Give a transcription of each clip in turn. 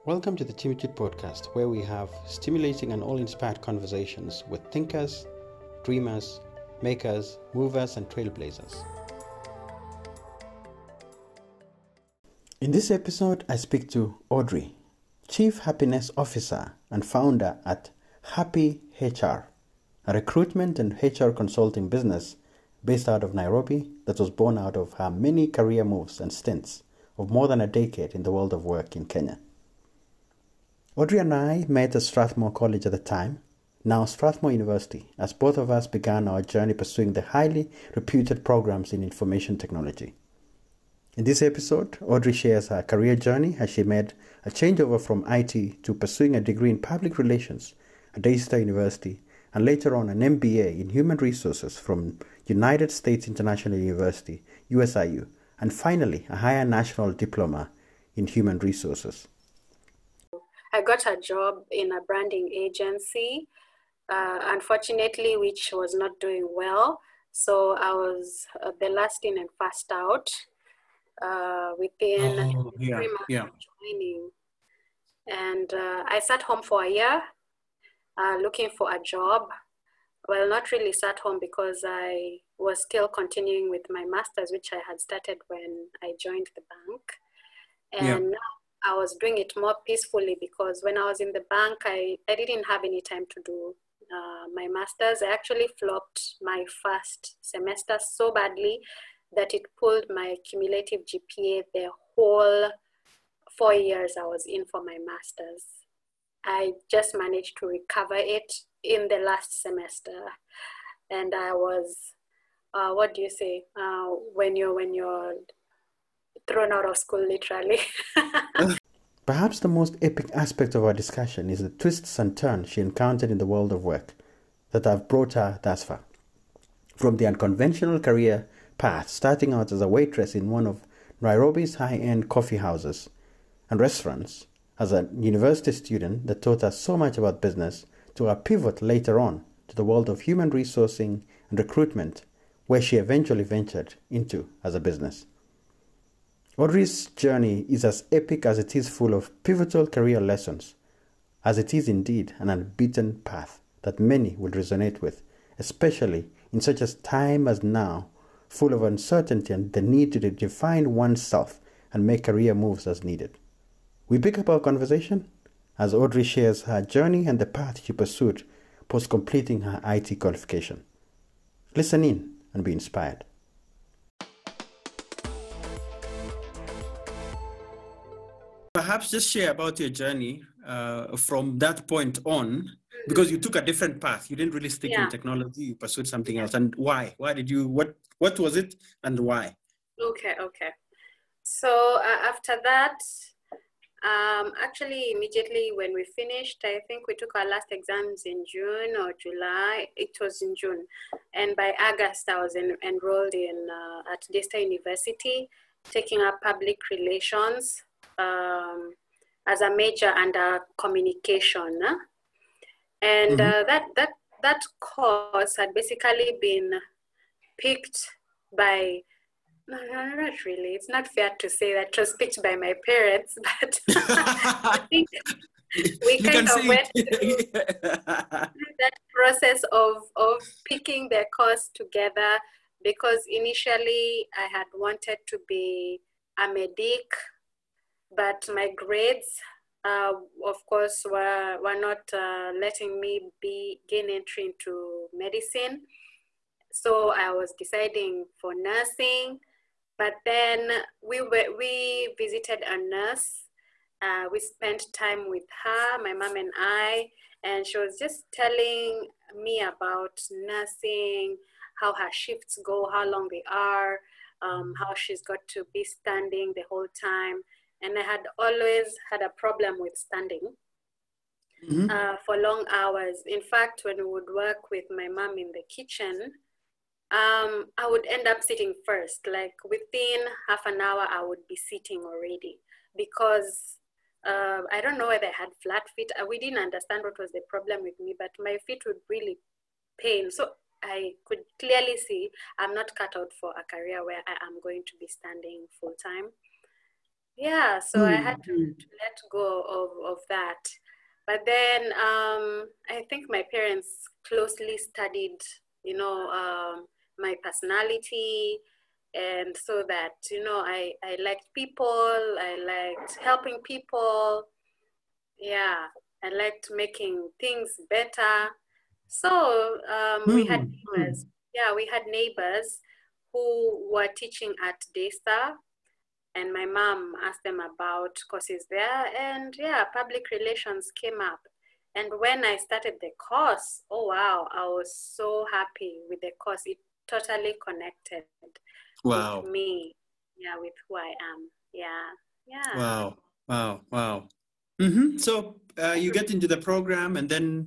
Welcome to the Timothy Podcast, where we have stimulating and all-inspired conversations with thinkers, dreamers, makers, movers, and trailblazers. In this episode, I speak to Audrey, Chief Happiness Officer and founder at Happy HR, a recruitment and HR consulting business based out of Nairobi that was born out of her many career moves and stints of more than a decade in the world of work in Kenya. Audrey and I met at Strathmore College at the time, now Strathmore University, as both of us began our journey pursuing the highly reputed programs in information technology. In this episode, Audrey shares her career journey as she made a changeover from IT to pursuing a degree in public relations at Daystar University and later on an MBA in human resources from United States International University, USIU, and finally a higher national diploma in human resources. I got a job in a branding agency, unfortunately, which was not doing well. So I was the last in and first out within 3 months of joining. And I sat home for a year looking for a job. Well, not really sat home because I was still continuing with my master's, which I had started when I joined the bank. And now I was doing it more peacefully because when I was in the bank, I didn't have any time to do my master's. I actually flopped my first semester so badly that it pulled my cumulative GPA the whole 4 years I was in for my master's. I just managed to recover it in the last semester. And I was, what do you say, when you're thrown out of school, literally. Perhaps the most epic aspect of our discussion is the twists and turns she encountered in the world of work that have brought her thus far. From the unconventional career path, starting out as a waitress in one of Nairobi's high-end coffee houses and restaurants, as a university student that taught her so much about business, to her pivot later on to the world of human resourcing and recruitment, where she eventually ventured into as a business. Audrey's journey is as epic as it is full of pivotal career lessons, as it is indeed an unbeaten path that many will resonate with, especially in such a time as now, full of uncertainty and the need to define oneself and make career moves as needed. We pick up our conversation as Audrey shares her journey and the path she pursued post completing her IT qualification. Listen in and be inspired. Perhaps just share about your journey from that point on, because you took a different path. You didn't really stick in technology. You pursued something else. And why? Why did you? What was it, and why? Okay. So after that, actually immediately when we finished, I think we took our last exams in June or July. It was in June, and by August I was enrolled in at Daystar University, taking up public relations as a major under communication. And that course had basically been picked by, no, not really. It's not fair to say that it was picked by my parents, but I think we kind of went through that process of picking the course together, because initially I had wanted to be a medic, but my grades, of course, were not letting me gain entry into medicine. So I was deciding for nursing, but then we visited a nurse. We spent time with her, my mom and I, and she was just telling me about nursing, how her shifts go, how long they are, how she's got to be standing the whole time. And I had always had a problem with standing for long hours. In fact, when we would work with my mom in the kitchen, I would end up sitting first. Like within half an hour, I would be sitting already, because I don't know whether I had flat feet. We didn't understand what was the problem with me, but my feet would really pain. So I could clearly see I'm not cut out for a career where I am going to be standing full time. Yeah, so I had to let go of that. But then I think my parents closely studied, my personality. And so that, I liked people, I liked helping people. Yeah, I liked making things better. So we had neighbors. Yeah, we had neighbors who were teaching at Daystar, and my mom asked them about courses there, and yeah, public relations came up. And when I started the course, oh wow, I was so happy with the course. It totally connected with Wow. me, yeah, with who I am. Yeah, yeah. Wow. Wow. Wow. So you get into the program, and then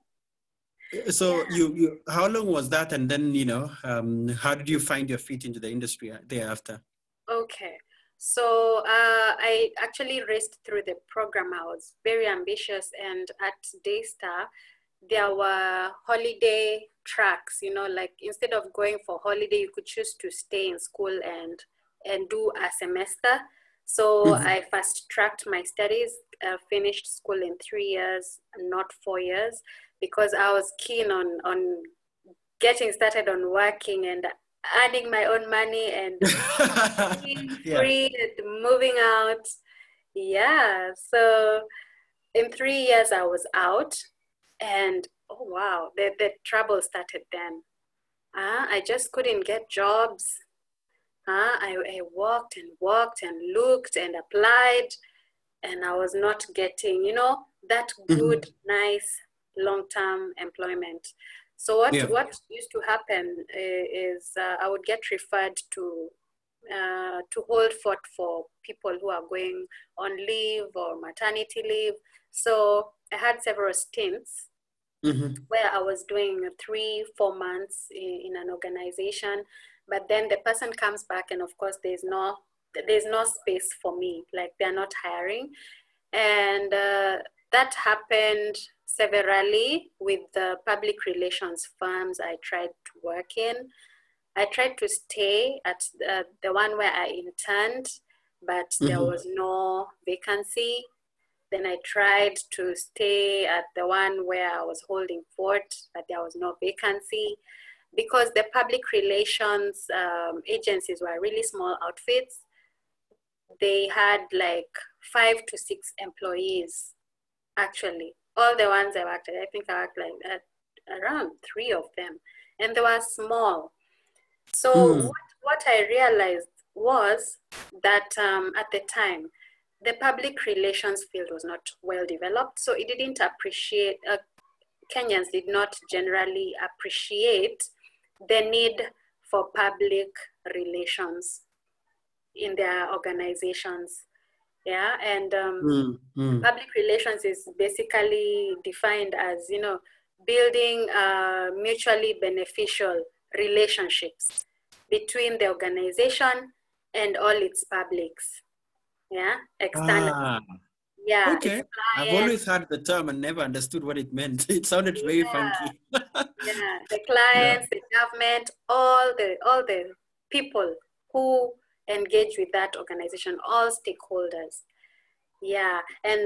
so Yeah. you how long was that? And then how did you find your feet into the industry thereafter? Okay. So I actually raced through the program. I was very ambitious, and at Daystar, there were holiday tracks. Like instead of going for holiday, you could choose to stay in school and do a semester. So I fast tracked my studies, finished school in 3 years, not 4 years, because I was keen on getting started on working and earning my own money and being Yeah. free and moving out. Yeah. So in 3 years I was out, and oh wow, the trouble started then. I just couldn't get jobs. I walked and walked and looked and applied, and I was not getting, that good, nice long-term employment. So Yeah. what used to happen is I would get referred to hold fort for people who are going on leave or maternity leave. So I had several stints where I was doing 3-4 months in an organization, but then the person comes back, and of course there's no space for me, like they're not hiring. And that happened severally with the public relations firms I tried to work in. I tried to stay at the one where I interned, but there was no vacancy. Then I tried to stay at the one where I was holding fort, but there was no vacancy, because the public relations agencies were really small outfits. They had like 5 to 6 employees, actually. All the ones I worked at, I think I worked like around 3 of them, and they were small. So what I realized was that at the time, the public relations field was not well developed, so it didn't appreciate, Kenyans did not generally appreciate the need for public relations in their organizations. Yeah, and public relations is basically defined as, building mutually beneficial relationships between the organization and all its publics. Yeah, external. Yeah, Okay. its I've clients. always heard the term and never understood what it meant. It sounded very funky. Yeah, the Yeah. clients, the government, all the people who engage with that organization, all stakeholders. Yeah, and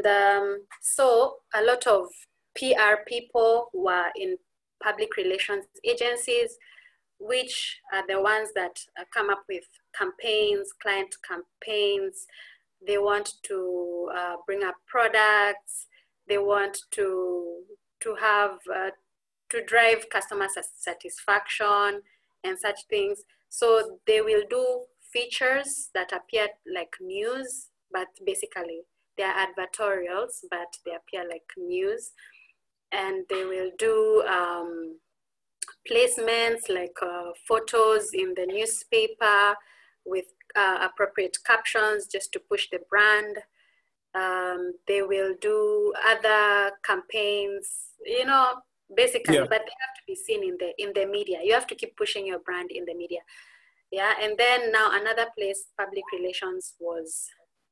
so a lot of PR people were in public relations agencies, which are the ones that come up with campaigns, client campaigns. They want to bring up products. They want to have to drive customer satisfaction and such things. So they will do features that appear like news, but basically they are advertorials, but they appear like news. And they will do placements like photos in the newspaper with appropriate captions just to push the brand. They will do other campaigns, basically, but they have to be seen in the media. You have to keep pushing your brand in the media. Yeah, and then now another place public relations was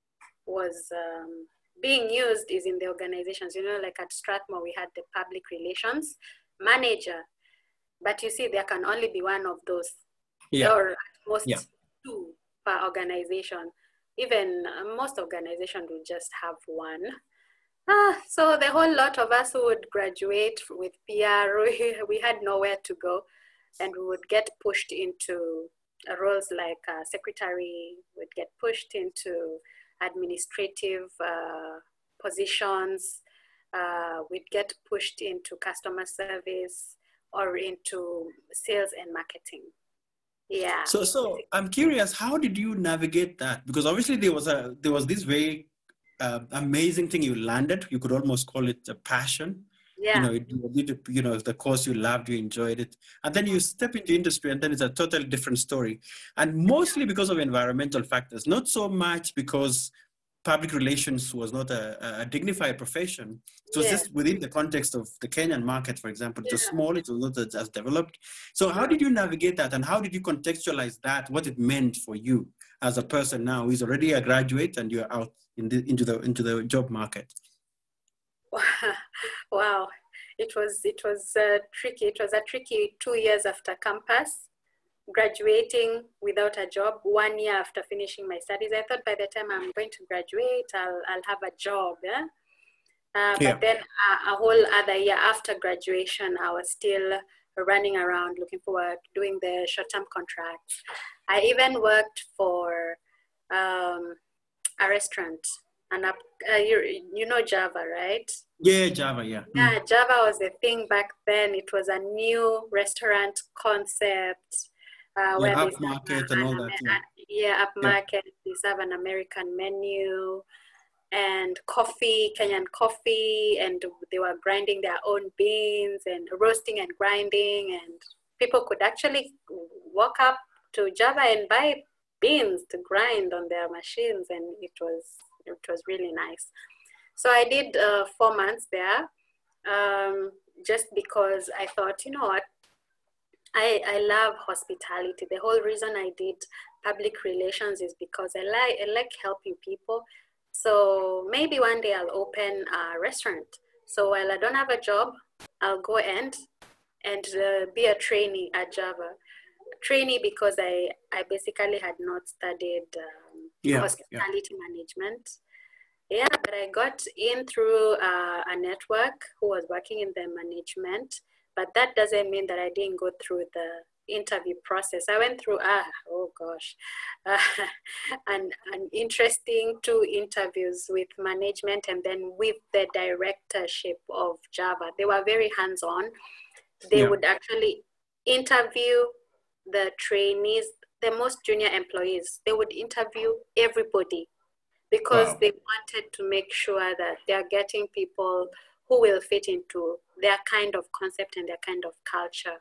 being used is in the organizations. Like at Strathmore, we had the public relations manager, but you see, there can only be one of those, or at most 2 per organization. even most organizations would just have one. So the whole lot of us who would graduate with PR, we had nowhere to go, and we would get pushed into roles like secretary, would get pushed into administrative positions, we'd get pushed into customer service or into sales and marketing. Yeah. So I'm curious, how did you navigate that? Because obviously there was this very amazing thing you landed. You could almost call it a passion. Yeah. The course you loved, you enjoyed it, and then you step into industry, and then it's a totally different story. And mostly because of environmental factors, not so much because public relations was not a dignified profession. It was just within the context of the Kenyan market, for example. It was small, it was not as developed. So how did you navigate that, and how did you contextualize that, what it meant for you as a person now who's already a graduate and you're out into the job market? Wow, it was tricky. It was a tricky 2 years after campus, graduating without a job. 1 year after finishing my studies, I thought by the time I'm going to graduate, I'll have a job. Yeah? But then a whole other year after graduation, I was still running around looking for work, doing the short-term contracts. I even worked for a restaurant. And you know Java, right? Yeah, Java, yeah. Yeah, Java was the thing back then. It was a new restaurant concept. Where up market and all that. Up market. They serve an American menu and coffee, Kenyan coffee, and they were grinding their own beans and roasting and grinding, and people could actually walk up to Java and buy beans to grind on their machines, and it was really nice. So I did 4 months there, just because I thought, you know what, I love hospitality. The whole reason I did public relations is because I like helping people. So maybe one day I'll open a restaurant. So while I don't have a job, I'll go and be a trainee at Java. Trainee because I basically had not studied hospitality management. Yeah, but I got in through a network who was working in the management, but that doesn't mean that I didn't go through the interview process. I went through, an interesting 2 interviews with management and then with the directorship of Java. They were very hands-on. They would actually interview the trainees, the most junior employees. They would interview everybody because they wanted to make sure that they're getting people who will fit into their kind of concept and their kind of culture.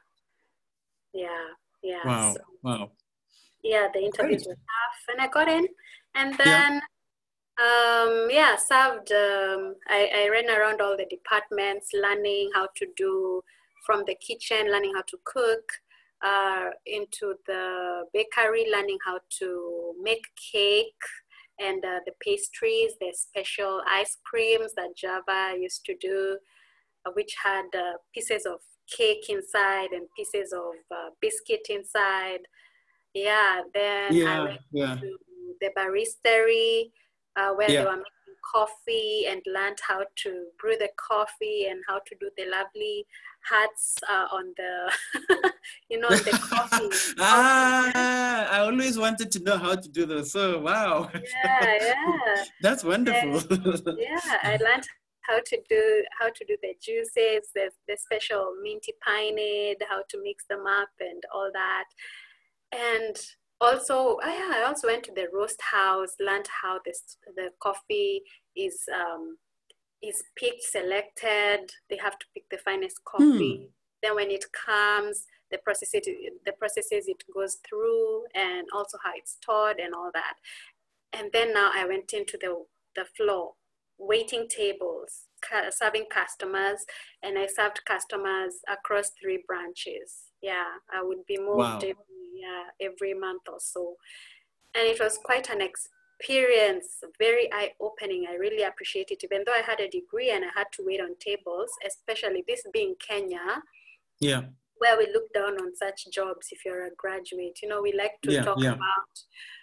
Wow. Yeah, the interviews were tough, and I got in, and then served. I ran around all the departments, learning how to do from the kitchen, learning how to cook, into the bakery, learning how to make cake and the pastries, the special ice creams that Java used to do, which had pieces of cake inside and pieces of biscuit inside. Then I went to the baristery where they were making coffee and learned how to brew the coffee and how to do the lovely hearts on the, the coffee. I always wanted to know how to do those. So, wow. Yeah. That's wonderful. I learned how to do the juices, the special minty pineade, how to mix them up and all that. And also, I also went to the roast house, learned how the coffee is picked, selected. They have to pick the finest coffee. Then when it comes, the processes it goes through, and also how it's stored and all that. And then now I went into the floor, waiting tables, serving customers, and I served customers across 3 branches. Yeah, I would be moved every month or so. And it was quite an experience, very eye-opening. I really appreciate it, even though I had a degree and I had to wait on tables, especially this being Kenya, where we look down on such jobs if you're a graduate. We like to talk about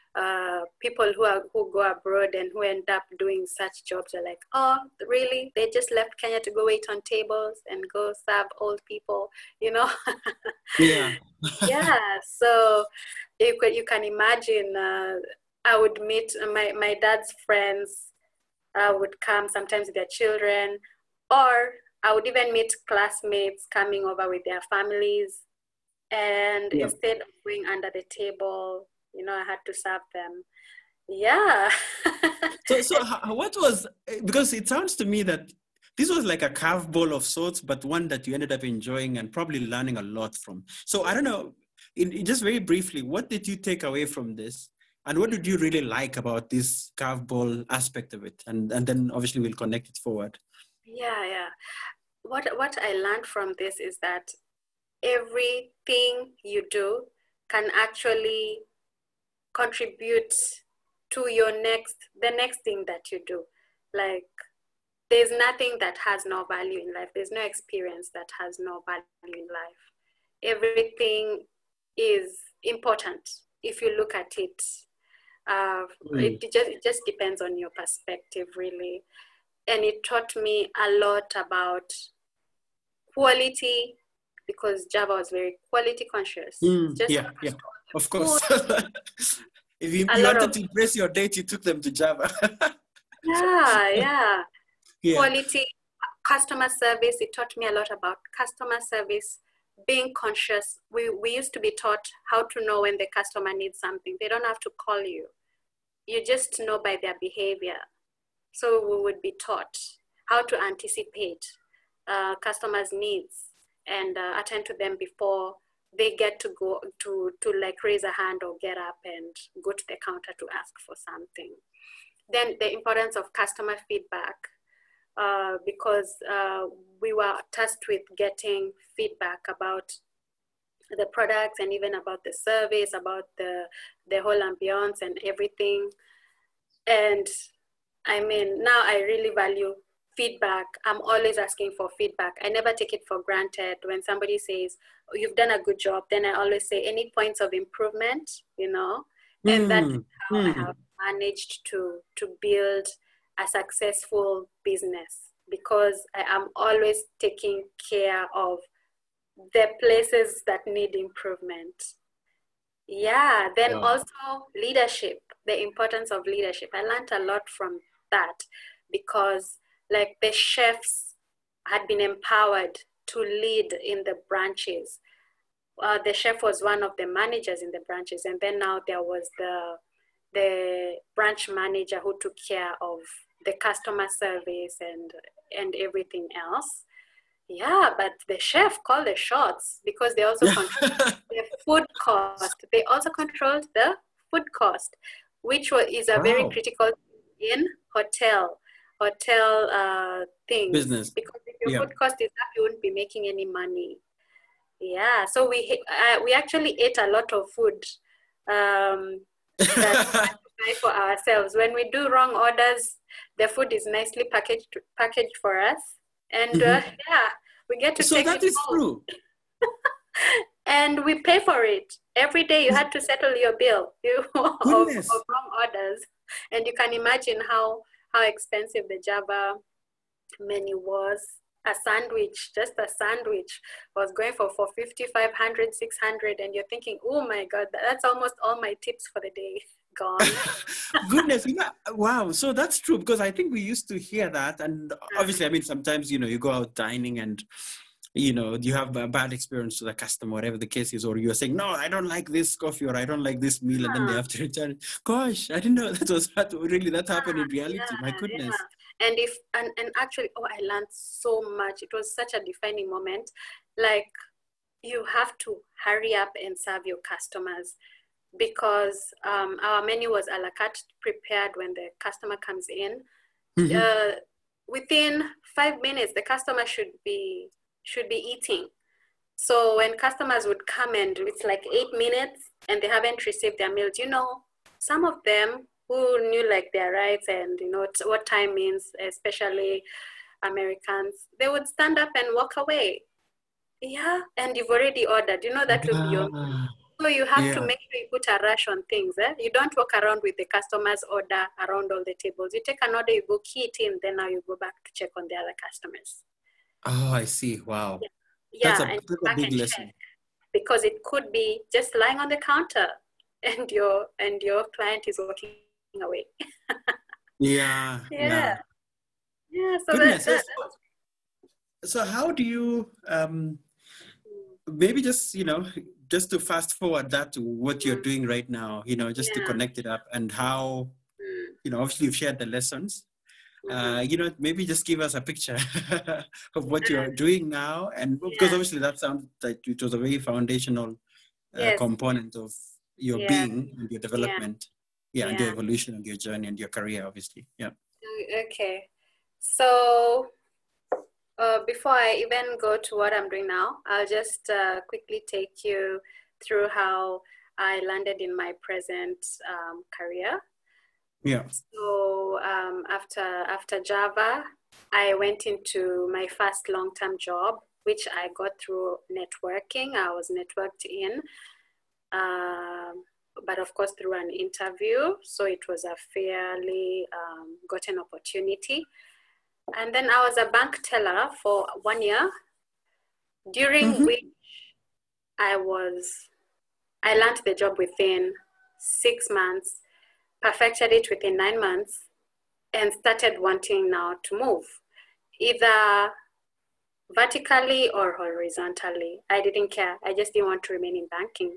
people who go abroad and who end up doing such jobs are like, oh, really? They just left Kenya to go wait on tables and go serve old people, you know? Yeah. Yeah. So you can imagine. I would meet my dad's friends. Would come sometimes with their children, or I would even meet classmates coming over with their families. And Yeah. instead of going under the table, you know, I had to serve them. Yeah. So what was, because it sounds to me that this was like a curveball of sorts, but one that you ended up enjoying and probably learning a lot from. So I don't know, just very briefly, what did you take away from this? And what did you really like about this curveball aspect of it? And then obviously we'll connect it forward. Yeah. What I learned from this is that everything you do can actually contribute to the next thing that you do. Like, there's nothing that has no value in life. There's no experience that has no value in life. Everything is important if you look at it. It just depends on your perspective, really. And it taught me a lot about quality, because Java was very quality conscious. Yeah, of course. If you wanted to impress your date, you took them to Java. Yeah. Quality, customer service. It taught me a lot about customer service, being conscious. We used to be taught how to know when the customer needs something. They don't have to call you. You just know by their behavior. So we would be taught how to anticipate customers' needs and attend to them before they get to go to like raise a hand or get up and go to the counter to ask for something. Then the importance of customer feedback, because we were tasked with getting feedback about the products and even about the service, about the whole ambience and everything. And I mean, now I really value feedback. I'm always asking for feedback. I never take it for granted. When somebody says, oh, you've done a good job, then I always say, any points of improvement, you know? And that's how I have managed to build a successful business, because I am always taking care of the places that need improvement. Yeah, then also leadership, the importance of leadership. I learned a lot from that, because like the chefs had been empowered to lead in the branches. The chef was one of the managers in the branches, and then now there was the branch manager who took care of the customer service and everything else. Yeah, but the chef called the shots, because they also controlled the food cost. They also controlled the food cost, which is a very critical in hotel things. Business. Because if your food cost is up, you won't be making any money. Yeah, so we actually ate a lot of food that we had to buy for ourselves. When we do wrong orders, the food is nicely packaged for us. And we get to take it home. So that is true. And we pay for it. Every day you had to settle your bill of wrong orders. And you can imagine how expensive the Java menu was. A sandwich, just a sandwich, was going for 50, 500, 600. And you're thinking, oh my God, that's almost all my tips for the day gone. Goodness, wow. So that's true, because I think we used to hear that. And obviously, I mean, sometimes, you go out dining and, you have a bad experience with a customer, whatever the case is, or you're saying, no, I don't like this coffee, or I don't like this meal, and then they have to return. Gosh, I didn't know that happened in reality. My goodness. Yeah. And actually, I learned so much. It was such a defining moment. Like, you have to hurry up and serve your customers, because our menu was a la carte, prepared when the customer comes in. Within 5 minutes, the customer should be eating. So when customers would come and it's like 8 minutes and they haven't received their meals, some of them who knew like their rights and what time means, especially Americans, they would stand up and walk away. Yeah, and you've already ordered. That will be your So you have to Yeah. make sure you put a rush on things. You don't walk around with the customer's order around all the tables. You take an order, you go key it in, then now you go back to check on the other customers. Oh, I see. Wow. Yeah, and That's go a back big and lesson. check, because it could be just lying on the counter and your client is walking away. Yeah. Yeah. Yeah. So Goodness. that So how do you maybe just just to fast forward that to what you're doing right now, just to yeah. connect it up, and how obviously you've shared the lessons. Maybe just give us a picture of what you're doing now, and because Yeah. obviously that sounds like it was a very foundational Yes. component of your Yeah. being and your Yeah. development, and your evolution and your journey and your career, obviously. Yeah. Okay. So before I even go to what I'm doing now, I'll just quickly take you through how I landed in my present career. Yeah. So after Java, I went into my first long-term job, which I got through networking. I was networked in, but of course through an interview. So it was a fairly gotten opportunity. And then I was a bank teller for 1 year, during which I learned the job within 6 months, perfected it within 9 months, and started wanting now to move, either vertically or horizontally. I didn't care. I just didn't want to remain in banking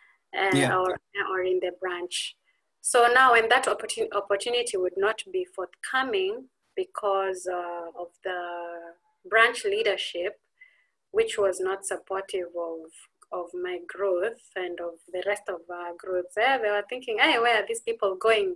or in the branch. So now when that opportunity would not be forthcoming because of the branch leadership, which was not supportive of my growth and of the rest of our growth, they were thinking, hey, where are these people going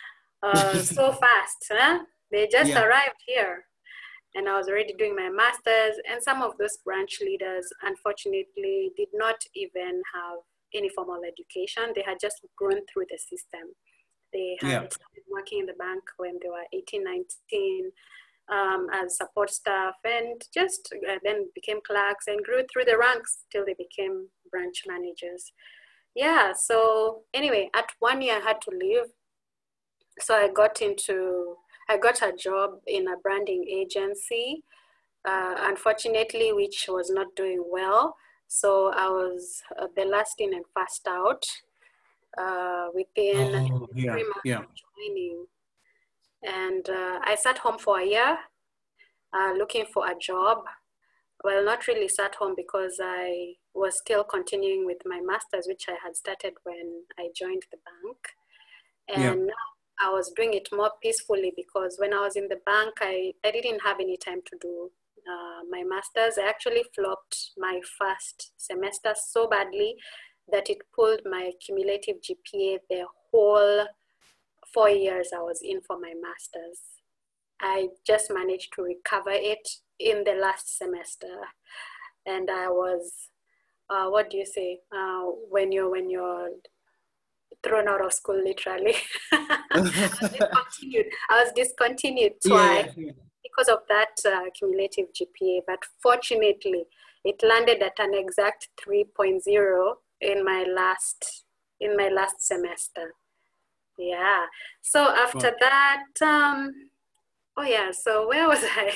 so fast? Huh? They just arrived here. And I was already doing my master's, and some of those branch leaders, unfortunately, did not even have any formal education. They had just grown through the system. They had started working in the bank when they were 18, 19, as support staff, and just then became clerks and grew through the ranks till they became branch managers. Yeah, so anyway, at 1 year I had to leave. So I got a job in a branding agency, unfortunately, which was not doing well. So I was the last in and first out within 3 months of joining. And I sat home for a year looking for a job. Well, not really sat home because I was still continuing with my master's, which I had started when I joined the bank. And now I was doing it more peacefully, because when I was in the bank, I didn't have any time to do my master's. I actually flopped my first semester so badly that it pulled my cumulative GPA the whole 4 years I was in for my master's. I just managed to recover it in the last semester. And I was, what do you say, when you're thrown out of school, literally. I was discontinued twice because of that cumulative GPA, but fortunately it landed at an exact 3.0 in my last semester. Yeah. So after that, so where was I?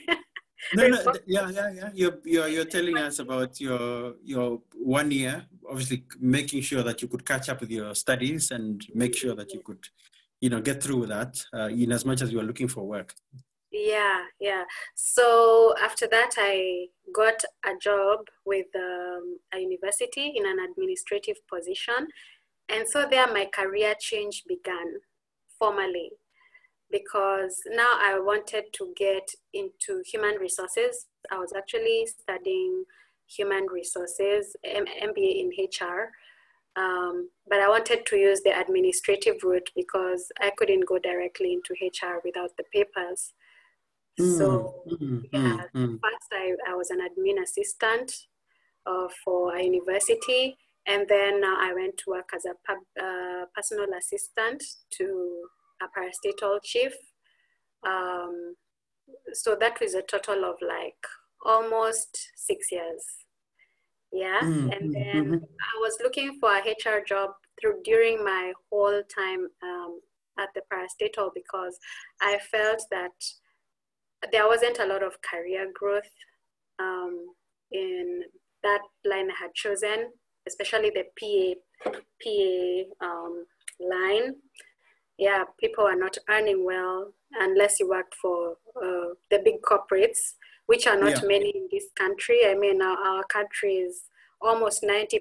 You're telling us about your 1 year, obviously making sure that you could catch up with your studies and make sure that you could, get through that in as much as you are looking for work. Yeah. So after that, I got a job with a university in an administrative position. And so there my career change began formally, because now I wanted to get into human resources. I was actually studying human resources, MBA in HR, but I wanted to use the administrative route because I couldn't go directly into HR without the papers. So first I was an admin assistant for a university, and then I went to work as a personal assistant to a parastatal chief. So that was a total of like almost 6 years. Yeah. Mm, And mm, then mhm. I was looking for a HR job during my whole time at the parastatal, because I felt that there wasn't a lot of career growth in that line I had chosen, especially the PA line. Yeah, people are not earning well unless you worked for the big corporates, which are not Yeah, many in this country. I mean, our country is almost 90%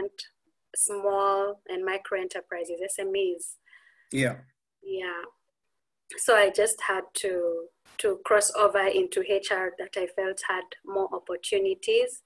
small and micro enterprises, SMEs. yeah, Yeah. So I just had to cross over into HR that I felt had more opportunities.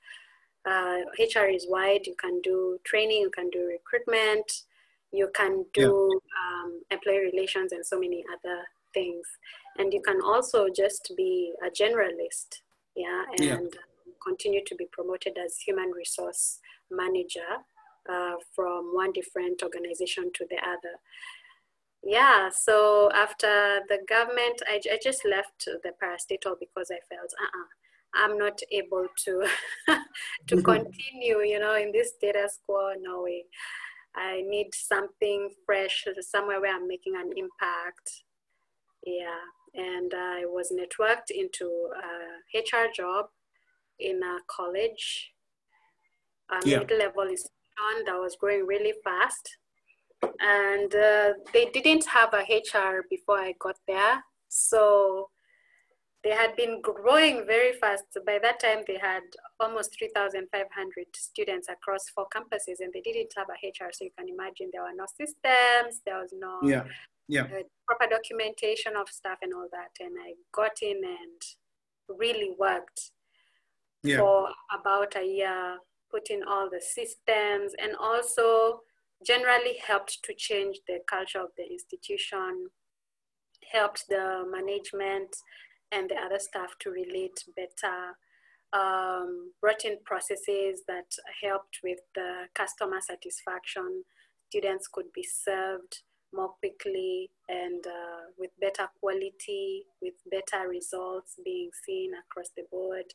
HR is wide. You can do training, you can do recruitment, you can yeah, do employee relations, and so many other things. And you can also just be a generalist, yeah, yeah, and continue to be promoted as human resource manager from one different organization to the other. Yeah, so after the government, I just left the parastatal because I felt, I'm not able to to continue, in this status quo. No way. I need something fresh, somewhere where I'm making an impact. Yeah, and I was networked into a HR job in a college, a yeah. mid-level institution that was growing really fast. And they didn't have a HR before I got there. So they had been growing very fast. By that time, they had almost 3,500 students across 4 campuses, and they didn't have a HR. So you can imagine there were no systems, there was no Yeah, yeah, proper documentation of stuff and all that. And I got in and really worked yeah, for about a year, put in all the systems, and also generally helped to change the culture of the institution, helped the management and the other staff to relate better, brought in processes that helped with the customer satisfaction. Students could be served more quickly and with better quality, with better results being seen across the board.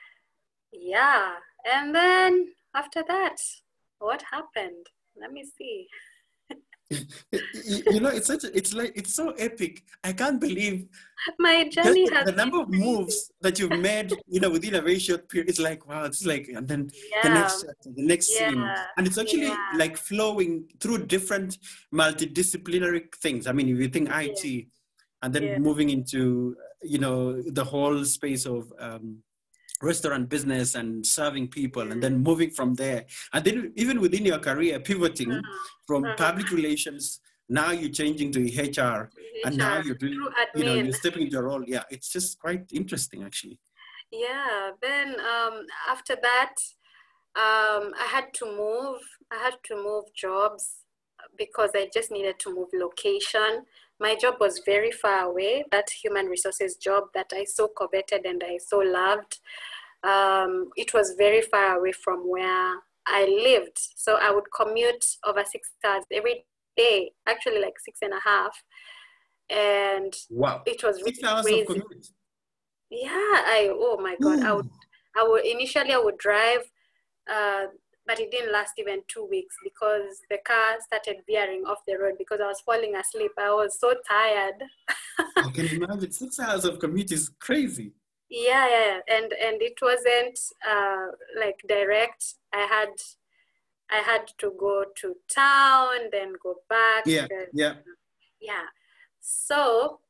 Yeah, and then after that, what happened? Let me see. it's so epic. I can't believe My just journey has the been number of crazy. moves that you've made, within a very short period. It's like, wow, it's like, and then the Yeah, next chapter, the next scene. yeah, And it's actually yeah, like flowing through different multidisciplinary things. I mean, if you think yeah, IT and then yeah. moving into, the whole space of restaurant business and serving people, and then moving from there, and then even within your career pivoting from Uh-huh. public relations, now you're changing to HR, and now HR you're doing, through admin. you're stepping into a role. Yeah, it's just quite interesting actually. Yeah, then after that, I had to move. I had to move jobs because I just needed to move location. My job was very far away, that human resources job that I so coveted and I so loved. It was very far away from where I lived. So I would commute over 6 hours every day, actually like 6.5. And Wow, it was 6 hours of really crazy. commute. Yeah, oh my God, Ooh. initially I would drive, uh, but it didn't last even 2 weeks because the car started veering off the road because I was falling asleep. I was so tired. I can imagine 6 hours of commute is crazy. Yeah, and it wasn't like direct. I had to go to town, then go back. Yeah, yeah, Yeah. So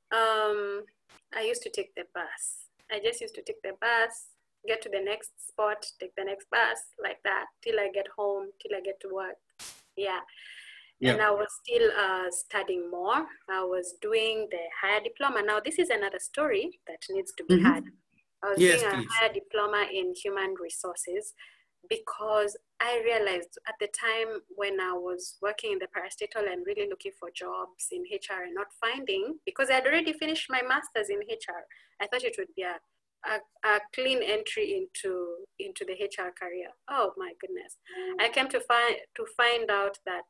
I used to take the bus. I just used to take the bus, get to the next spot, take the next bus, like that, till I get home, till I get to work. Yeah. yeah. And I was still studying more. I was doing the higher diploma. Now, this is another story that needs to be had. Hmm. I was Yes, doing a please. higher diploma in human resources because I realized at the time when I was working in the parastatal and really looking for jobs in HR and not finding, because I had already finished my master's in HR, I thought it would be a clean entry into the HR career. Oh my goodness! I came to find out that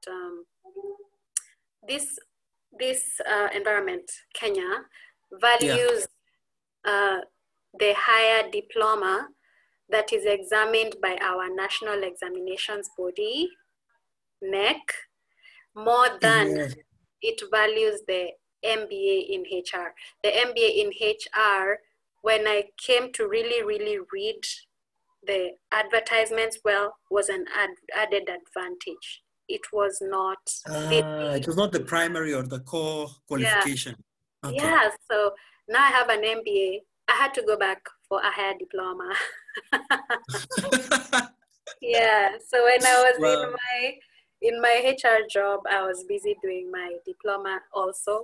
this environment, Kenya, Yeah, values the higher diploma that is examined by our national examinations body, NEC, more than it values the MBA in HR. The MBA in HR, when I came to really, really read the advertisements well, was an added advantage. It was not. It was not the primary or the core qualification. Yeah. Okay. Yeah, so now I have an MBA. I had to go back for a higher diploma. Yeah, so when I was in my HR job, I was busy doing my diploma also.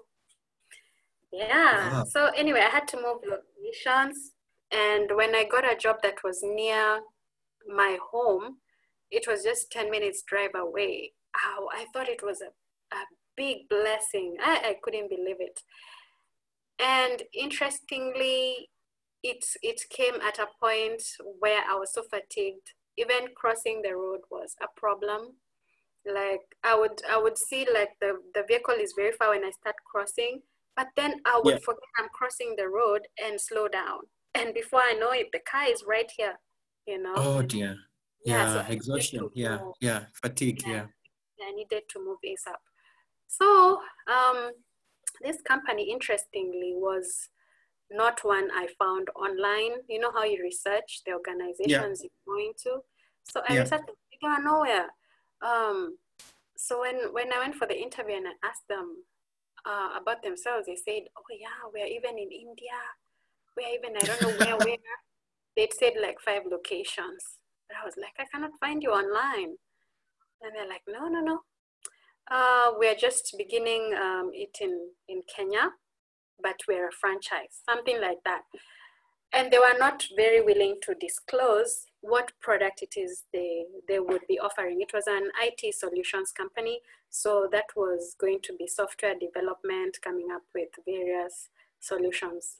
Yeah, Wow. so anyway, I had to move locations, and when I got a job that was near my home, it was just 10 minutes drive away. Oh, I thought it was a big blessing. I couldn't believe it. And interestingly, it came at a point where I was so fatigued. Even crossing the road was a problem. Like I would see like the vehicle is very far when I start crossing, but then I would forget I'm crossing the road and slow down. And before I know it, the car is right here, you know. Oh dear. Yeah, so exhaustion. Yeah, fatigue. Yeah. I needed to move ASAP. So this company, interestingly, was not one I found online. You know how you research the organizations you're going to. So I researched, they were nowhere. So when I went for the interview and I asked them about themselves, they said, oh yeah, we're even in India. We're even, I don't know where. They'd said like 5 locations. But I was like, I cannot find you online. And they're like, no. We're just beginning it in Kenya, but we're a franchise, something like that. And they were not very willing to disclose what product it is they would be offering. It was an IT solutions company. So that was going to be software development, coming up with various solutions.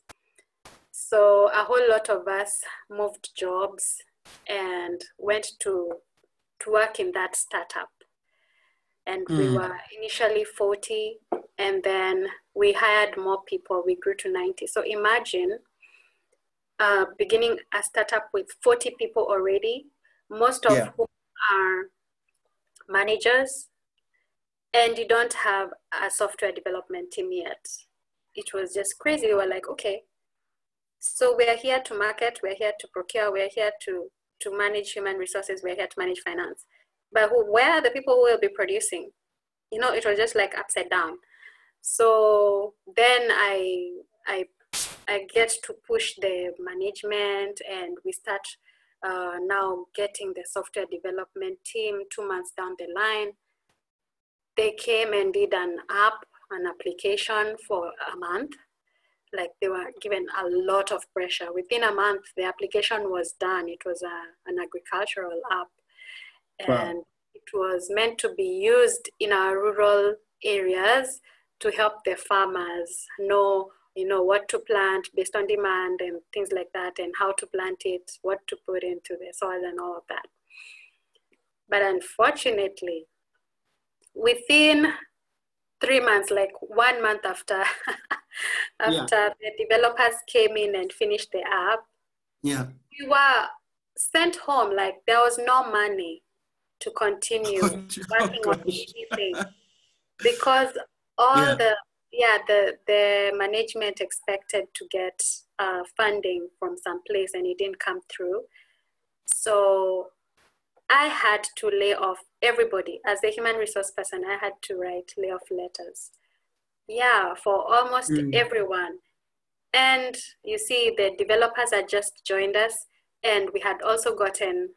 So a whole lot of us moved jobs and went to work in that startup. And we were initially 40, and then we hired more people. We grew to 90. So imagine beginning a startup with 40 people already, most of whom are managers, and you don't have a software development team yet. It was just crazy. We were like, okay, so we're here to market, we're here to procure, we're here to manage human resources, we're here to manage finance. But where are the people who will be producing? You know, it was just like upside down. So then I get to push the management, and we start now getting the software development team. 2 months down the line, they came and did an application for a month. Like they were given a lot of pressure. Within a month, the application was done. It was an agricultural app. And it was meant to be used in our rural areas to help the farmers know, you know, what to plant based on demand and things like that, and how to plant it, what to put into the soil and all of that. But unfortunately, within 3 months, like 1 month after the developers came in and finished the app, we were sent home. Like there was no money to continue working on anything, because all the management expected to get funding from some place, and it didn't come through. So I had to lay off everybody. As a human resource person, I had to write layoff letters. Yeah, for almost everyone. And you see, the developers had just joined us, and we had also gotten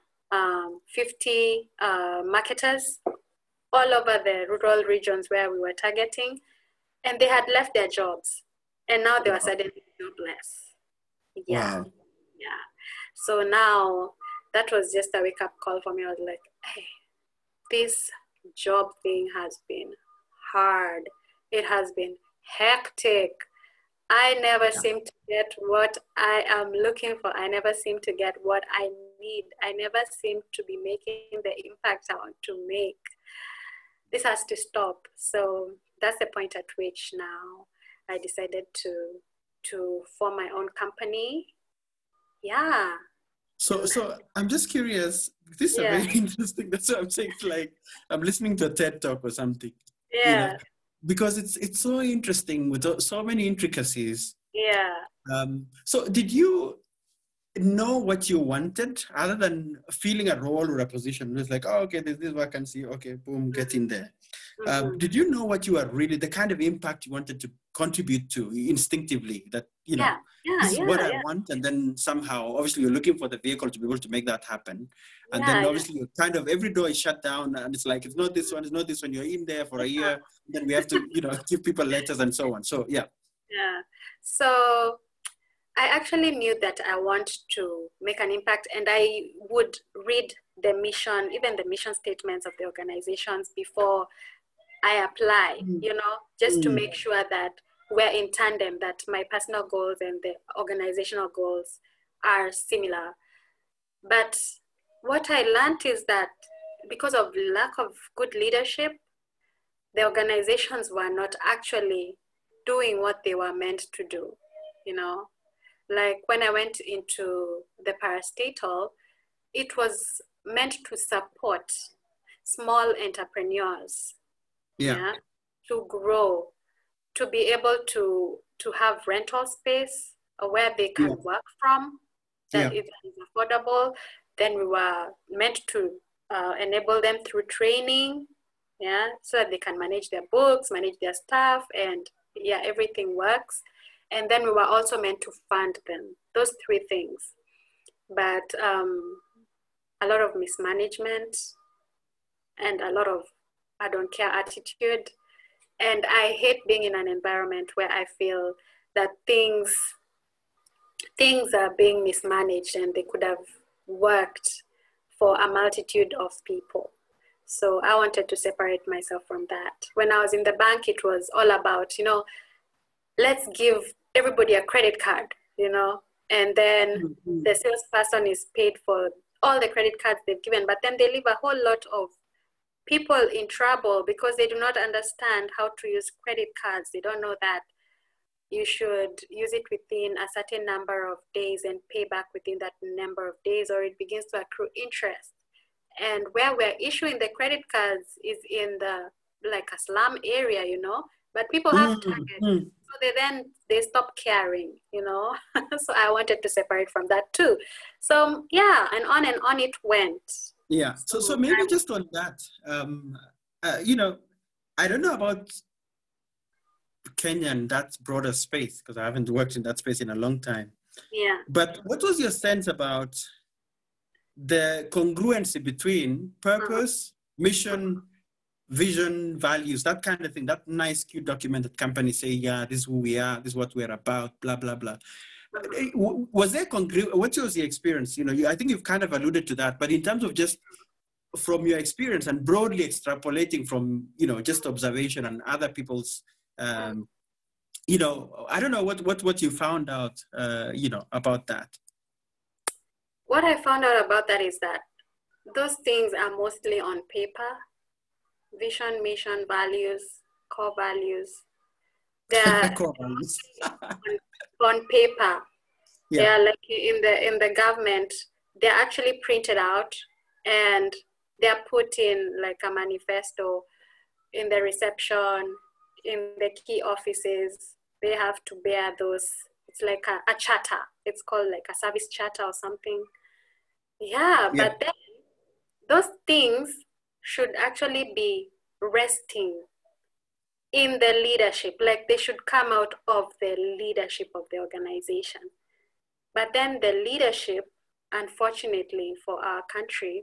50 marketers all over the rural regions where we were targeting, and they had left their jobs, and now they were suddenly jobless. Yeah. So now that was just a wake-up call for me. I was like, hey, this job thing has been hard. It has been hectic. I never seem to get what I am looking for. I never seem to get what I need. I never seem to be making the impact I want to make. This has to stop. So that's the point at which now I decided to form my own company. Yeah. So I'm just curious. This is a Yeah, very interesting. That's what I'm saying. It's like I'm listening to a TED talk or something, you know, yeah, because it's so interesting with so many intricacies. yeah. So did you know what you wanted other than feeling a role or a position? It was like, oh, okay, there's this vacancy. Okay, boom, get in there. Mm-hmm. Did you know what you are really, the kind of impact you wanted to contribute to instinctively, that, Yeah, yeah, this is what yeah, I yeah, want. And then somehow, obviously you're looking for the vehicle to be able to make that happen. And yeah, then yeah, obviously you're kind of, every door is shut down and it's like, it's not this one, it's not this one. You're in there for a yeah. year. Then we have to, give people letters and so on. So yeah. Yeah. So I actually knew that I want to make an impact, and I would read the mission, even the mission statements of the organizations before I apply, just to make sure that we're in tandem, that my personal goals and the organizational goals are similar. But what I learned is that because of lack of good leadership, the organizations were not actually doing what they were meant to do, you know. Like when I went into the parastatal, it was meant to support small entrepreneurs, Yeah. yeah, to grow, to be able to have rental space where they Yeah. can work from, that Yeah. is affordable. Then we were meant to enable them through training, yeah, so that they can manage their books, manage their staff, and yeah, everything works. And then we were also meant to fund them, those three things. But a lot of mismanagement and a lot of I don't care attitude. And I hate being in an environment where I feel that things are being mismanaged and they could have worked for a multitude of people. So I wanted to separate myself from that. When I was in the bank, it was all about, let's give everybody a credit card, and then the salesperson is paid for all the credit cards they've given, but then they leave a whole lot of people in trouble because they do not understand how to use credit cards. They don't know that you should use it within a certain number of days and pay back within that number of days, or it begins to accrue interest. And where we're issuing the credit cards is in the like a slum area, but people have targets. So they stop caring, So I wanted to separate from that too. So yeah, and on it went. Yeah. So maybe just on that, I don't know about Kenya and that broader space because I haven't worked in that space in a long time. Yeah. But what was your sense about the congruency between purpose, mission, vision, values, that kind of thing, that nice, cute document that companies say, yeah, this is who we are, this is what we're about, blah, blah, blah. Was there what was your experience? I think you've kind of alluded to that, but in terms of just from your experience and broadly extrapolating from, just observation and other people's, I don't know what you found out, about that. What I found out about that is that those things are mostly on paper. Vision, mission, values, core values. They're core values. on paper. Yeah. They're like in the government, they're actually printed out and they're put in like a manifesto in the reception, in the key offices. They have to bear those. It's like a charter. It's called like a service charter or something. Yeah, but then those things should actually be resting in the leadership, like they should come out of the leadership of the organization. But then the leadership, unfortunately for our country,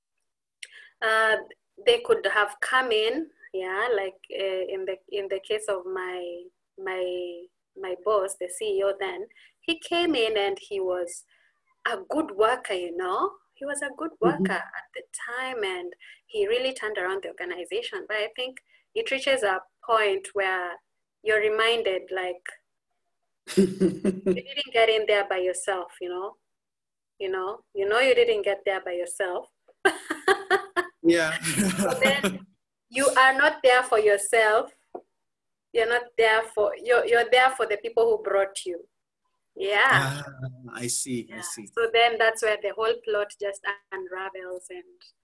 they could have come in, like in the case of my boss, the CEO then, he came in and he was a good worker, He was a good worker at the time and he really turned around the organization. But I think it reaches a point where you're reminded like, you didn't get in there by yourself, you didn't get there by yourself. Yeah. So then you are not there for yourself. You're not there you're there for the people who brought you. Yeah. Ah, I see. Yeah. I see. So then that's where the whole plot just unravels, and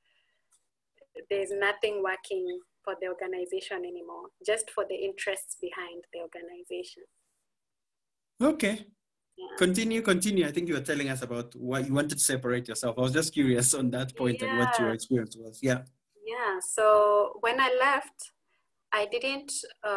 there's nothing working for the organization anymore, just for the interests behind the organization. Okay. Yeah. Continue. I think you were telling us about why you wanted to separate yourself. I was just curious on that point and what your Yeah. experience was. Yeah. Yeah. So when I left, I didn't,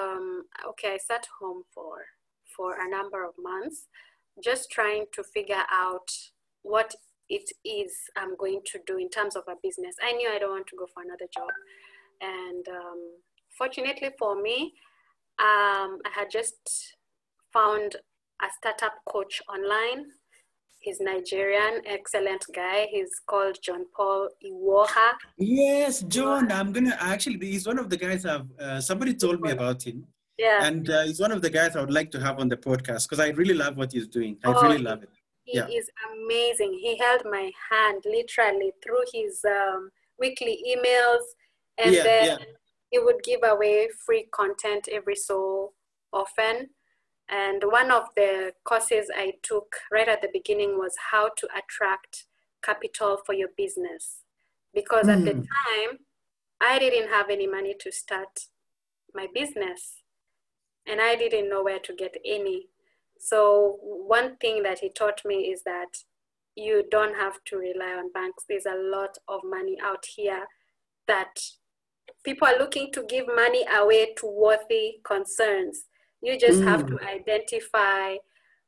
I sat home for a number of months, just trying to figure out what it is I'm going to do in terms of a business. I knew I don't want to go for another job. And fortunately for me, I had just found a startup coach online. He's Nigerian, excellent guy. He's called John Paul Iwoha. Yes, John. He's one of the guys somebody told me about him. Yeah. And he's one of the guys I would like to have on the podcast because I really love what he's doing. I Oh, really love it. he Yeah. is amazing. He held my hand literally through his weekly emails, and Yeah, then yeah. he would give away free content every so often. And one of the courses I took right at the beginning was how to attract capital for your business. Because at the time, I didn't have any money to start my business, and I didn't know where to get any. So one thing that he taught me is that you don't have to rely on banks. There's a lot of money out here that people are looking to give money away to worthy concerns. You just have to identify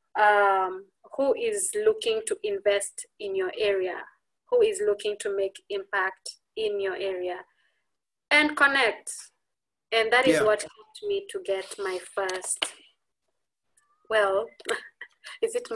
who is looking to invest in your area, who is looking to make impact in your area, and connect. And that is what helped me to get my first, well, is it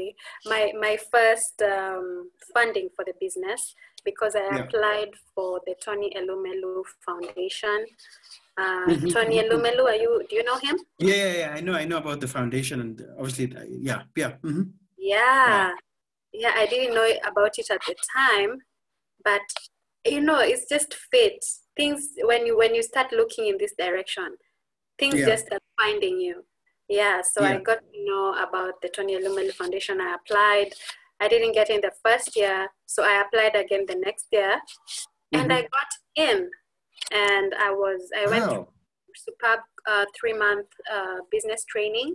my first funding for the business, because I applied for the Tony Elumelu Foundation. Tony Elumelu, do you know him? Yeah. I know about the foundation, and obviously, yeah. Yeah, yeah. I didn't know about it at the time, but it's just fate. Things when you start looking in this direction, things just start finding you. Yeah, so I got to know about the Tony Elumelu Foundation. I applied. I didn't get in the first year, so I applied again the next year, and I got in. And I went to superb 3-month business training,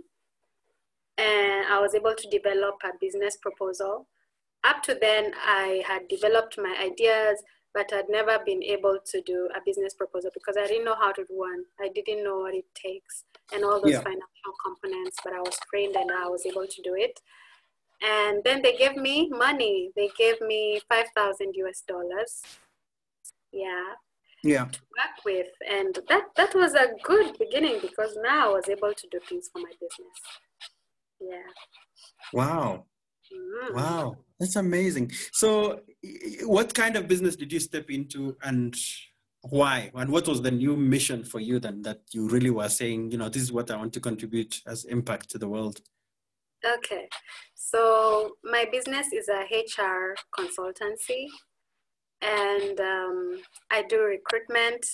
and I was able to develop a business proposal. Up to then, I had developed my ideas, but I'd never been able to do a business proposal because I didn't know how to do one. I didn't know what it takes and all those financial components, but I was trained and I was able to do it. And then they gave me money. They gave me $5,000 US. Yeah. To work with. And that was a good beginning because now I was able to do things for my business. Yeah. Wow. Wow, that's amazing. So what kind of business did you step into, and why? And what was the new mission for you then that you really were saying, this is what I want to contribute as impact to the world? Okay. So my business is a HR consultancy, and I do recruitment.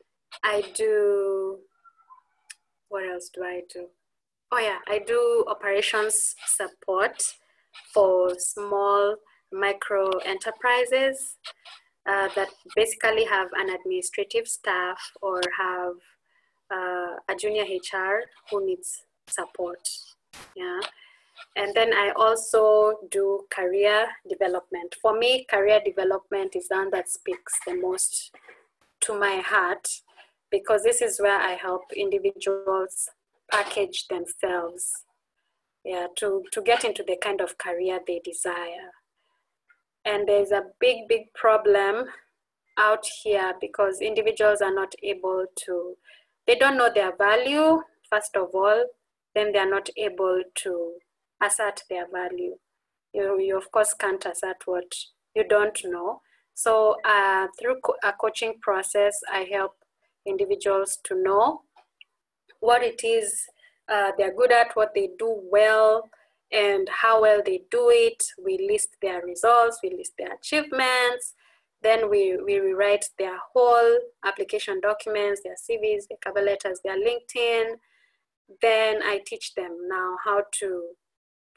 What else do I do? Oh yeah, I do operations support for small micro enterprises that basically have an administrative staff or have a junior HR who needs support. Yeah. And then I also do career development. For me, career development is the one that speaks the most to my heart, because this is where I help individuals package themselves, to get into the kind of career they desire. And there's a big problem out here because individuals are not able to, they don't know their value, first of all, then they're not able to assert their value. You of course can't assert what you don't know. So through a coaching process, I help individuals to know what it is they're good at, what they do well, and how well they do it. We list their results, we list their achievements, then we rewrite their whole application documents, their CVs, their cover letters, their LinkedIn. Then I teach them now how to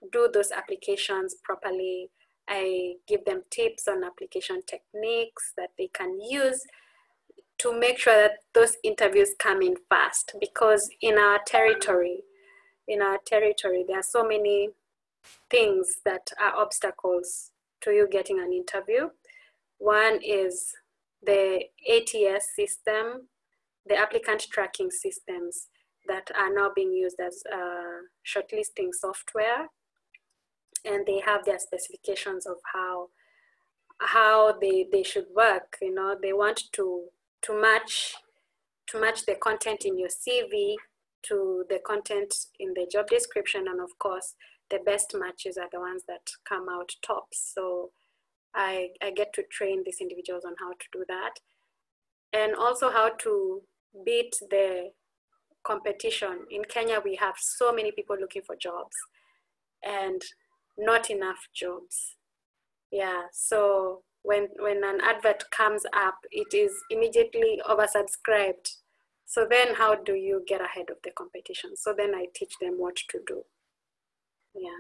do those applications properly. I give them tips on application techniques that they can use to make sure that those interviews come in fast, because in our territory, there are so many things that are obstacles to you getting an interview. One is the ATS system, the applicant tracking systems that are now being used as shortlisting software. And they have their specifications of how they should work. You know, they want to match the content in your CV to the content in the job description, and of course, the best matches are the ones that come out tops. So I get to train these individuals on how to do that, and also how to beat the competition. In Kenya, we have so many people looking for jobs and not enough jobs. Yeah, so when an advert comes up, it is immediately oversubscribed. So then how do you get ahead of the competition? So then I teach them what to do. Yeah.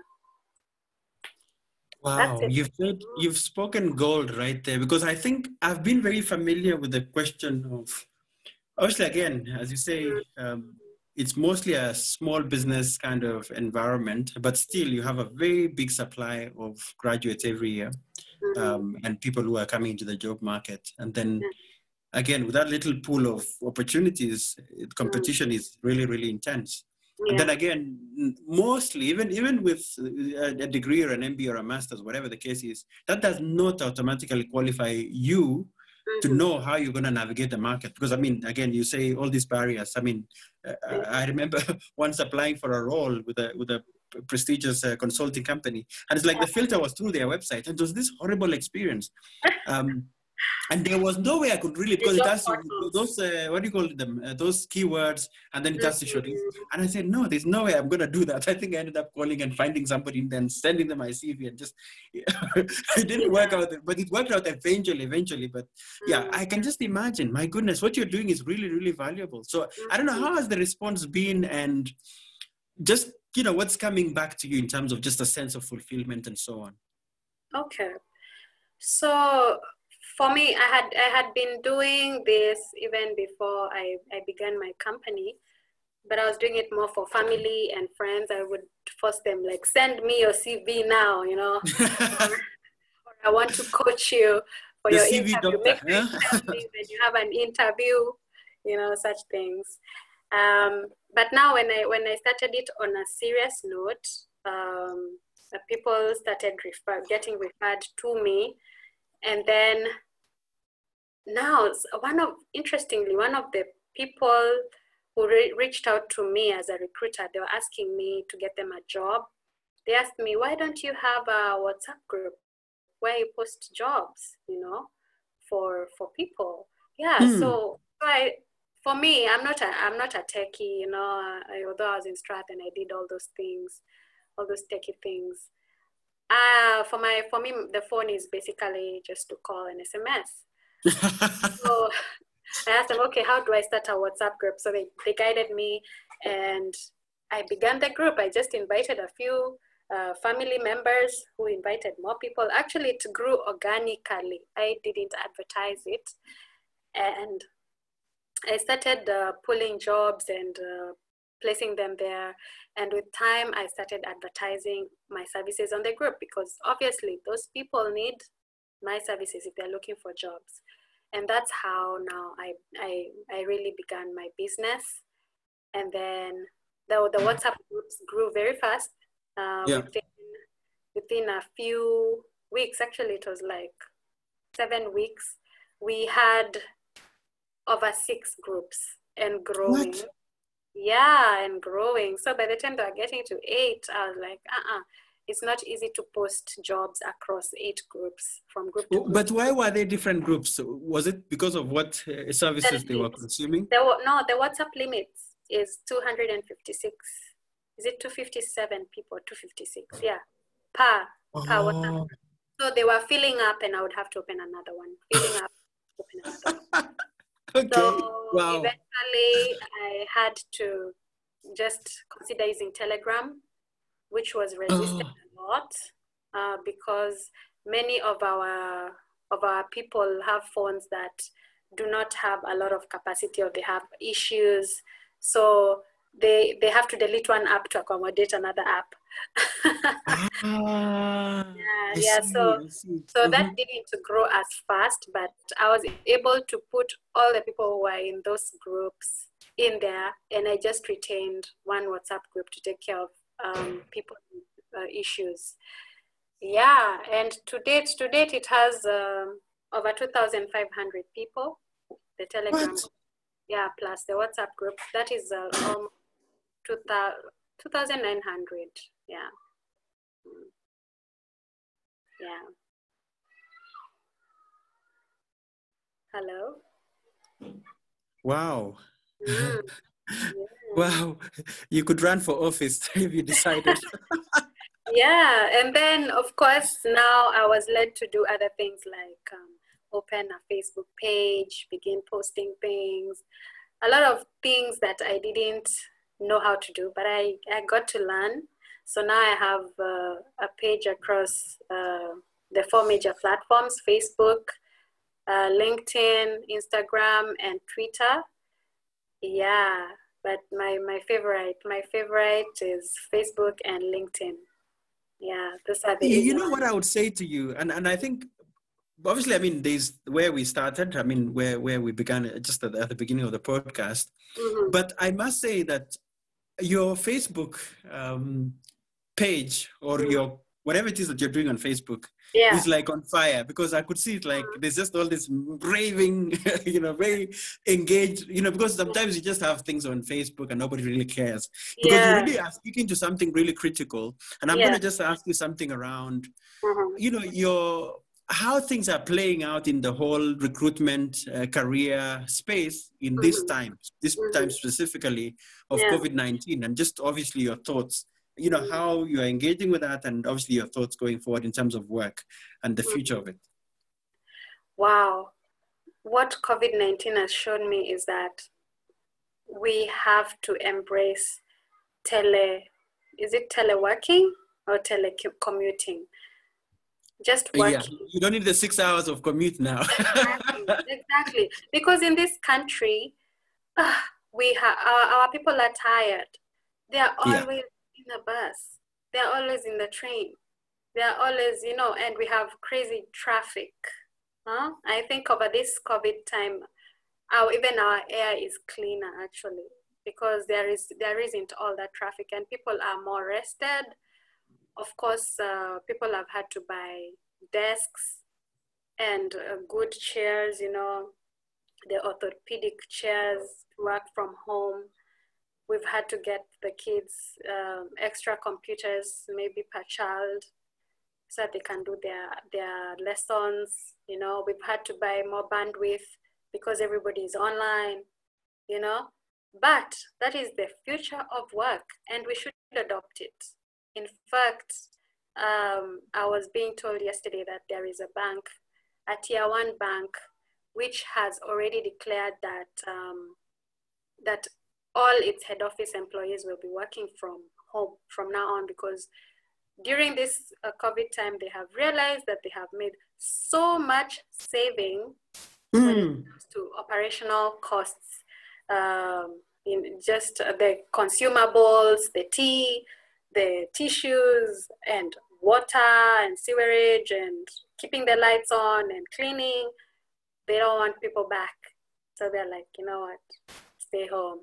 Wow, you've spoken gold right there, because I think I've been very familiar with the question of, obviously, again, as you say, it's mostly a small business kind of environment, but still you have a very big supply of graduates every year, and people who are coming into the job market. And then again, with that little pool of opportunities, competition is really, really intense. Yeah. And then again, mostly, even with a degree or an MBA or a master's, whatever the case is, that does not automatically qualify you to know how you're going to navigate the market. Because, I mean, again, you say all these barriers. I mean, I remember once applying for a role with a prestigious consulting company, and it's like the filter was through their website, and it was this horrible experience. And there was no way I could really, because it has those, what do you call them? Those keywords, and then it has to show this. And I said, no, there's no way I'm going to do that. I think I ended up calling and finding somebody and then sending them my CV, and just, it didn't work out, but it worked out eventually. But yeah, I can just imagine, my goodness, what you're doing is really, really valuable. So I don't know, how has the response been, and just, you know, what's coming back to you in terms of just a sense of fulfillment and so on? Okay. So for me, I had been doing this even before I began my company, but I was doing it more for family and friends. I would force them, like, send me your CV now, you know, or I want to coach you for your CV interview. Doctor, Make sure you tell me when you have an interview, you know, such things. But now when I started it on a serious note, people started getting referred to me. And then now, interestingly, one of the people who reached out to me as a recruiter, they were asking me to get them a job. They asked me, why don't you have a WhatsApp group where you post jobs, you know, for people? Yeah, so for me, I'm not a techie, you know, although I was in Strath and I did all those things, all those techie things. For me, the phone is basically just to call and SMS. So I asked them, okay, how do I start a WhatsApp group? So they guided me, and I began the group. I just invited a few family members who invited more people. Actually, it grew organically. I didn't advertise it. And I started pulling jobs and placing them there. And with time, I started advertising my services on the group, because obviously those people need my services if they're looking for jobs. And that's how now I really began my business. And then the WhatsApp groups grew very fast. Within a few weeks, actually it was like 7 weeks, we had over 6 groups and growing. What? Yeah, and growing. So by the time they were getting to 8, I was like, it's not easy to post jobs across 8 groups from group to group. But why were they different groups? Was it because of what services they were consuming? The WhatsApp limits is 256. Is it 257 people? 256, yeah, per WhatsApp. So they were filling up, and I would have to open another one. Filling up, open another one. Okay. So wow. Eventually I had to just consider using Telegram, which was resisted a lot because many of our people have phones that do not have a lot of capacity, or they have issues. So they have to delete one app to accommodate another app. I see. So that didn't grow as fast, but I was able to put all the people who were in those groups in there, and I just retained one WhatsApp group to take care of people with issues. Yeah, and to date it has over 2,500 people. The Telegram, yeah, plus the WhatsApp group, that is 2,900. Yeah. Yeah. Hello. Wow. Yeah. Wow. You could run for office if you decided. Yeah, and then of course now I was led to do other things like open a Facebook page, begin posting things, a lot of things that I didn't know how to do, but I got to learn. So now I have a page across the 4 major platforms: Facebook, LinkedIn, Instagram, and Twitter. Yeah, but my favorite is Facebook and LinkedIn. Yeah, those are the You know what I would say to you, and I think, obviously, I mean, there's where we started. I mean, where we began just at the beginning of the podcast. Mm-hmm. But I must say that your Facebook page, or your whatever it is that you're doing on Facebook, is like on fire, because I could see it, like there's just all this raving, very engaged, because sometimes you just have things on Facebook and nobody really cares, because you really are speaking to something really critical. And I'm going to just ask you something around, how things are playing out in the whole recruitment career space in this time specifically of COVID-19, and just obviously your thoughts, how you're engaging with that, and obviously your thoughts going forward in terms of work and the future of it. Wow. What COVID-19 has shown me is that we have to embrace teleworking or telecommuting? Just working. Yeah, you don't need the 6 hours of commute now. Exactly. Because in this country, our people are tired. They are always in the bus. They are always in the train. They are always, and we have crazy traffic. I think over this COVID time, even our air is cleaner actually, because there isn't all that traffic and people are more rested. Of course, people have had to buy desks and good chairs, the orthopedic chairs to work from home. We've had to get the kids extra computers, maybe per child, so that they can do their lessons. We've had to buy more bandwidth because everybody is online, But that is the future of work, and we should adopt it. In fact, I was being told yesterday that there is a bank, a tier 1 bank, which has already declared that that all its head office employees will be working from home from now on, because during this COVID time, they have realized that they have made so much saving when it comes to operational costs, in just the consumables, the tea, the tissues, and water and sewerage, and keeping the lights on and cleaning. They don't want people back. So they're like, you know what, stay home.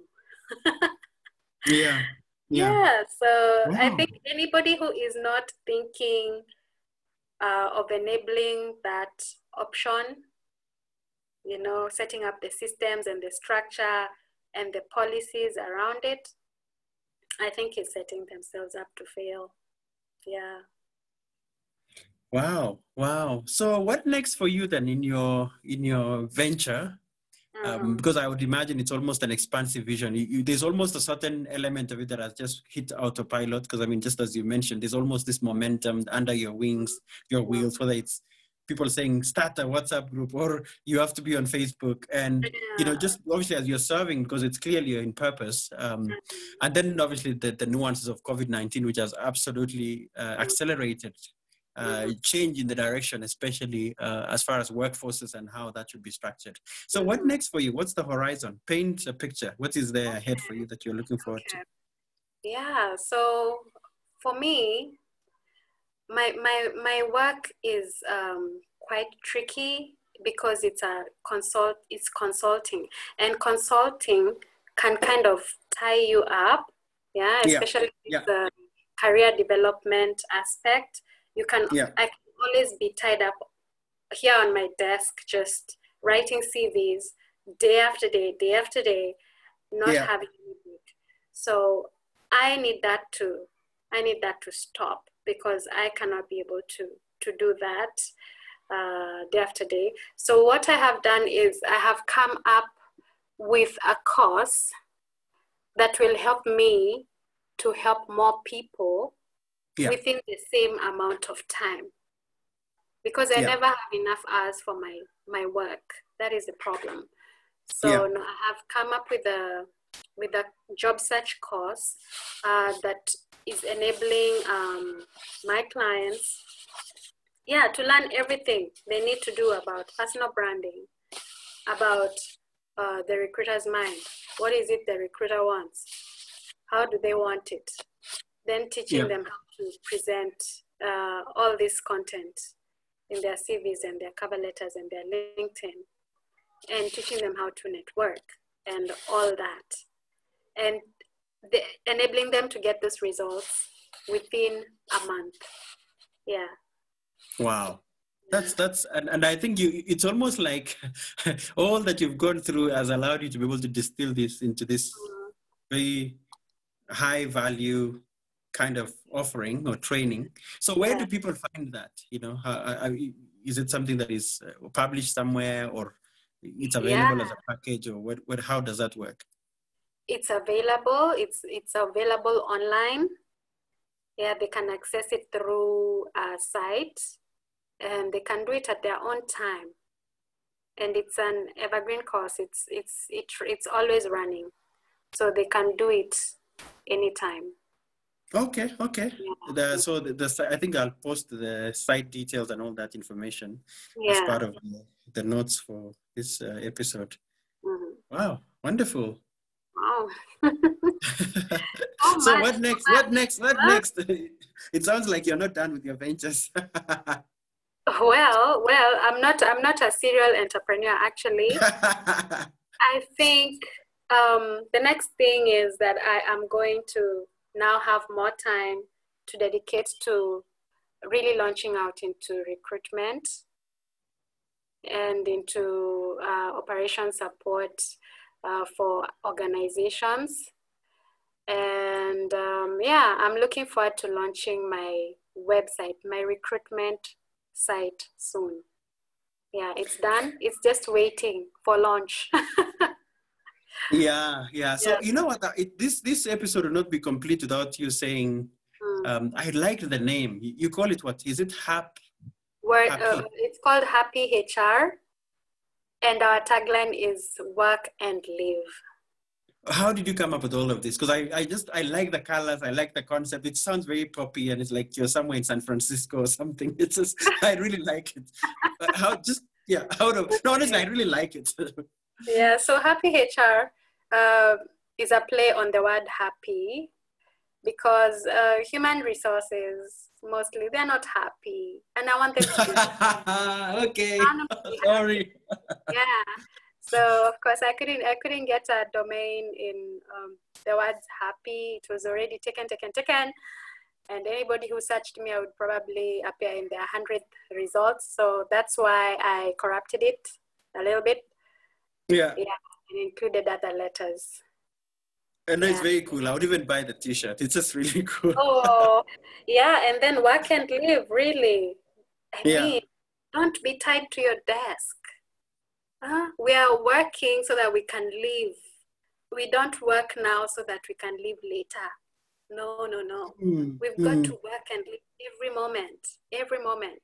Yeah. So wow. I think anybody who is not thinking of enabling that option, setting up the systems and the structure and the policies around it, I think is setting themselves up to fail. Yeah. Wow. So what next for you then in your venture? Because I would imagine it's almost an expansive vision. There's almost a certain element of it that has just hit autopilot, because I mean, just as you mentioned, there's almost this momentum under your wings, your wheels, whether it's people saying start a WhatsApp group or you have to be on Facebook, and just obviously as you're serving, because it's clearly in purpose, and then obviously the nuances of COVID-19, which has absolutely accelerated change in the direction, especially as far as workforces and how that should be structured. So what next for you? What's the horizon? Paint a picture. What is there ahead for you that you're looking forward to? Yeah, so for me, my work is quite tricky because it's consulting, and consulting can kind of tie you up, especially with the career development aspect. I can always be tied up here on my desk, just writing CVs day after day, not having anything. So I need that to stop, because I cannot be able to do that day after day. So what I have done is I have come up with a course that will help me to help more people within the same amount of time, because I never have enough hours for my work. That is the problem. So I have come up with a job search course that is enabling my clients to learn everything they need to do about personal branding, about the recruiter's mind. What is it the recruiter wants? How do they want it? Then teaching them how to present all this content in their CVs and their cover letters and their LinkedIn, and teaching them how to network and all that, and enabling them to get those results within a month. Wow. That's and I think it's almost like all that you've gone through has allowed you to be able to distill this into this very high value kind of offering or training. So where do people find that? Is it something that is published somewhere, or it's available as a package, or how does that work? It's available. It's available online. Yeah, they can access it through a site, and they can do it at their own time. And it's an evergreen course. It's always running, so they can do it anytime. Okay. So I think I'll post the site details and all that information as part of the notes for this episode. Mm-hmm. Wow, wonderful. Wow. So what next? What next? It sounds like you're not done with your ventures. Well, I'm not a serial entrepreneur, actually. I think the next thing is that I am going to now have more time to dedicate to really launching out into recruitment and into operation support for organizations. And I'm looking forward to launching my website, my recruitment site soon. Yeah, it's done. It's just waiting for launch. Yeah. So you know what? This episode will not be complete without you saying, I like the name. You call it what? Is it Happy? It's called Happy HR, and our tagline is work and live. How did you come up with all of this? Because I like the colors, I like the concept. It sounds very poppy, and it's like you're somewhere in San Francisco or something. It's just, I really like it. Honestly, I really like it. Yeah, so Happy HR is a play on the word happy, because human resources, mostly, they're not happy. And I want them to be happy. Okay, sorry. Yeah. So of course I couldn't get a domain in the words happy. It was already taken. And anybody who searched me, I would probably appear in the 100th results. So that's why I corrupted it a little bit. Yeah. And included other letters. And it's very cool. I would even buy the t-shirt. It's just really cool. Oh, yeah. And then work and live, really. I mean, don't be tied to your desk. We are working so that we can live. We don't work now so that we can live later. No. We've got to work and live every moment.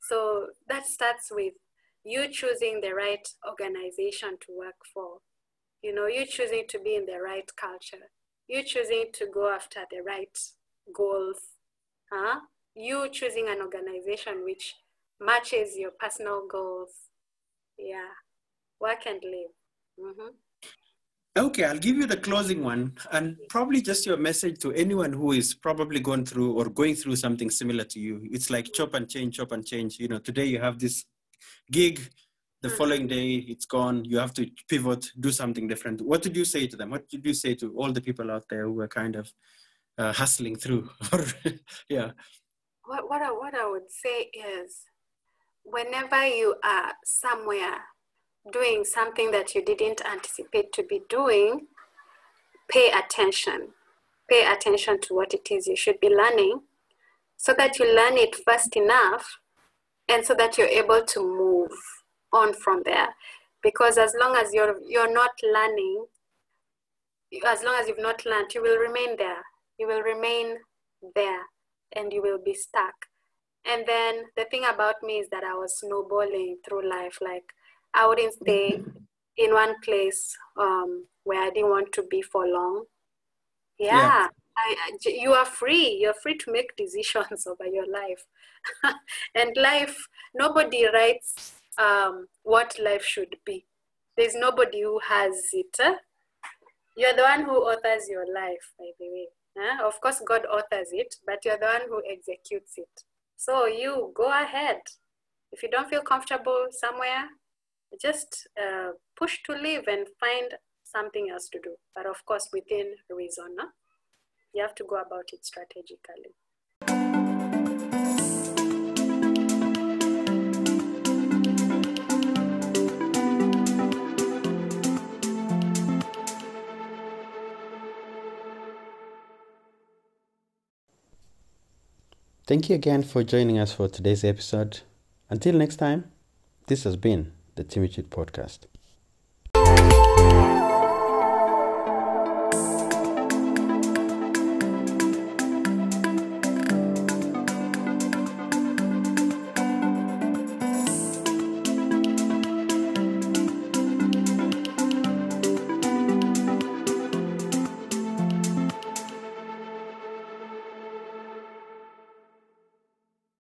So that starts with you choosing the right organization to work for. You know, you choosing to be in the right culture. You choosing to go after the right goals. You choosing an organization which matches your personal goals. Yeah, work and live. Mm-hmm. Okay, I'll give you the closing one, and probably just your message to anyone who is probably going through something similar to you. It's like chop and change, chop and change. You know, today you have this gig, the following day it's gone. You have to pivot, do something different. What did you say to them? What did you say to all the people out there who are kind of hustling through? Yeah. What I would say is, whenever you are somewhere doing something that you didn't anticipate to be doing, pay attention. Pay attention to what it is you should be learning, so that you learn it fast enough and so that you're able to move on from there. Because as long as you're not learning, as long as you've not learned, you will remain there. You will remain there and you will be stuck. And then the thing about me is that I was snowballing through life. Like, I wouldn't stay in one place where I didn't want to be for long. Yeah. You are free. You're free to make decisions over your life. And life, nobody writes what life should be. There's nobody who has it. You're the one who authors your life, by the way. Of course, God authors it, but you're the one who executes it. So you go ahead. If you don't feel comfortable somewhere, just push to leave and find something else to do. But of course, within reason. You have to go about it strategically. Thank you again for joining us for today's episode. Until next time, this has been the Timmy Chit Podcast.